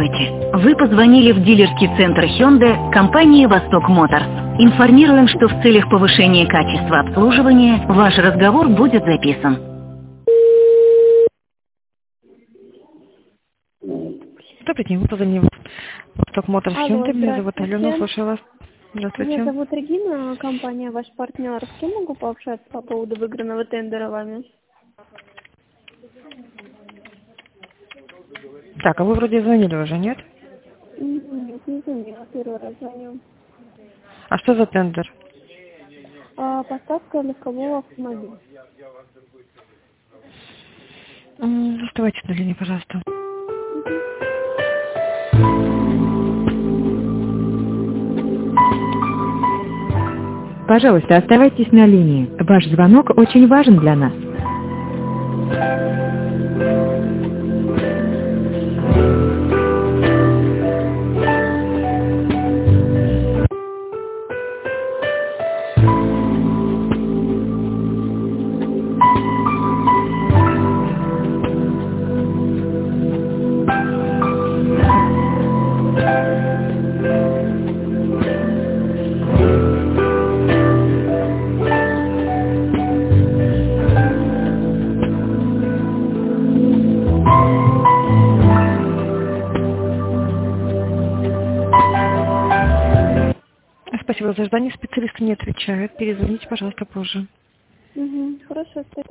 Здравствуйте! Вы позвонили в дилерский центр Hyundai компании «Восток Моторс». Информируем, что в целях повышения качества обслуживания ваш разговор будет записан. Добрый день, мы позвоним в «Восток Моторс» Алло, Hyundai. Меня зовут здравствуйте. Алена, слушаю вас. Здравствуйте. Меня зовут Регина, компания «Ваш партнер». С кем могу пообщаться по поводу выигранного тендера вами? Так, а вы вроде звонили уже, нет? Нет, не звонила, первый раз звоню. А что за тендер? Поставка легкового автомобиля. Оставайтесь на линии, пожалуйста. Пожалуйста, оставайтесь на линии. Ваш звонок очень важен для нас. Спасибо за ожидание. Специалисты не отвечают. Перезвоните, пожалуйста, позже. Хорошо,